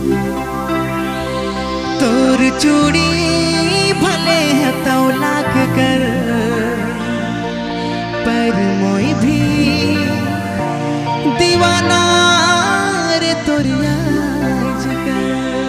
तोर चूड़ी भले हतौ लाख कर, पर मोई भी दीवाना रे तोर याज कर।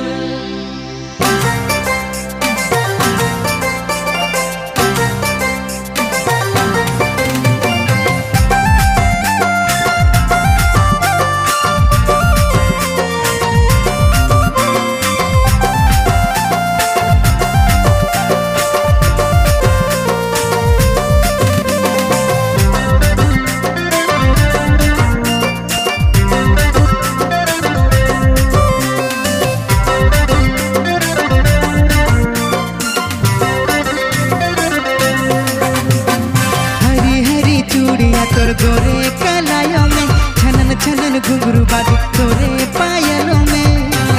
तोर गोरे कलायों में छनन छनन घुंघरू बाजे तोरे पायलों में।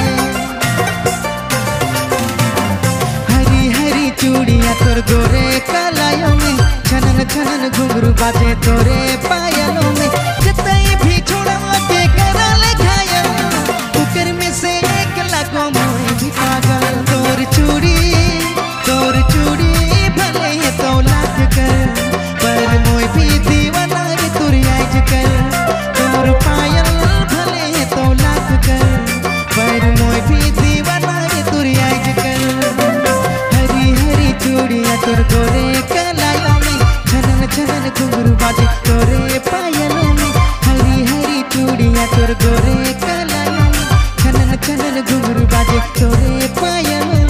हरी हरी चूड़ियां तोर गोरे कलायों में छनन छनन घुंघरू बाजे तोरे पायलों में। जितई भी छोड़ा के करा ले घायल, उकर में से एक लगो मोए भी पागल। तोर चूड़ी भले है तो लाख कर, पर मोए भी दीवाना रे तोर याज कर। तोर पायल भले है तो लाख कर, पर मोए भी दीवाना रे तोर याज कर। हरी हरी चूड़ियां तोर गोरे कलायों में छनन छनन घुंघरू बाजे तोरे पायलों में। हरी हरी चूड़ियां तोर गोरे कलायों में छनन छनन घुंघरू बाजे तोरे पायलों में।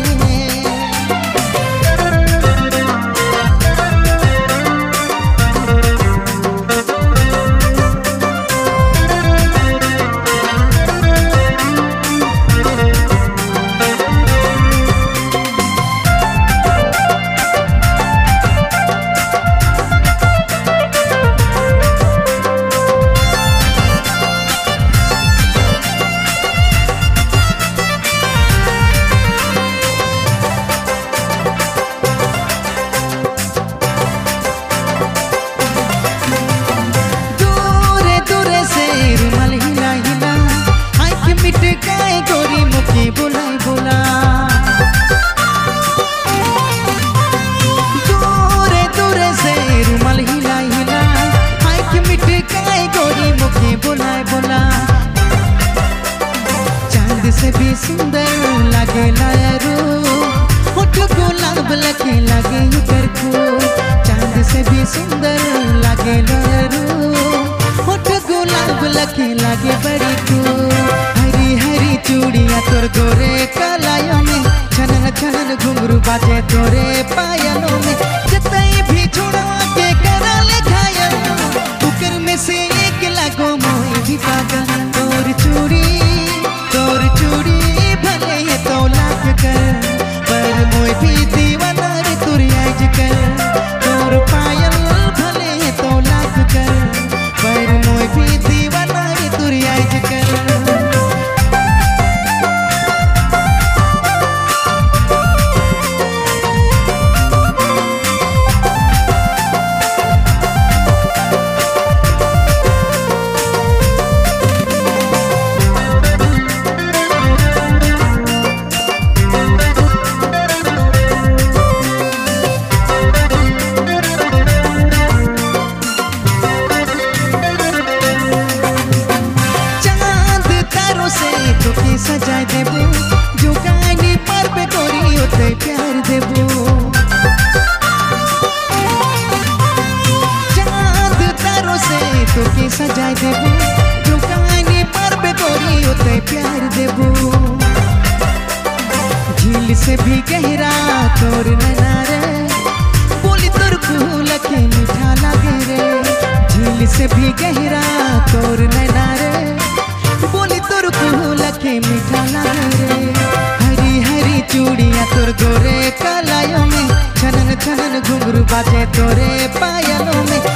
गोरी मुखी बुलाई बुला दूरे दूरे से रुमाल हिला हिला, आँख मिटकाए गोरी मुखी बुलाई बुला। चांद से भी सुंदर लगे लायरू, होठ गुलाब लगे लगे उतर को। चांद से भी सुंदर लगे लायरू, होठ गुलाब लगे लगे बड़ी को। हरी चूड़ियां तोर गोरे कलायों में छनन छनन घुंघरू बाजे तोरे पायलों में। जितई भी छोड़ा के करा ले घायल, उकर में से एक लगो मोए भी पागल। तोर चूड़ी भले है तो लाख कर, पर मोए भी दीवाना रे तोर याज कर। तोर पायल भले है तो लाख कर, पर मोए भी दीवाना रे तोर याज कर। सजाए देबो जो गानी पर पे गोरी होते प्यार देबो। चांद तारों से तो के सजाए देबो जो गानी पर पे गोरी होते प्यार देबो। झील से भी गहरा तोर नैना रे, बोली तोर फूल के मीठा लगे रे। झील से भी गहरा तोर नैना रे, बोली तोर फूल के मीठा लगे रे। हरी हरी चूड़ियां तोर गोरे कलायों में छनन छनन घुंघरू बाजे तोरे पायलों में।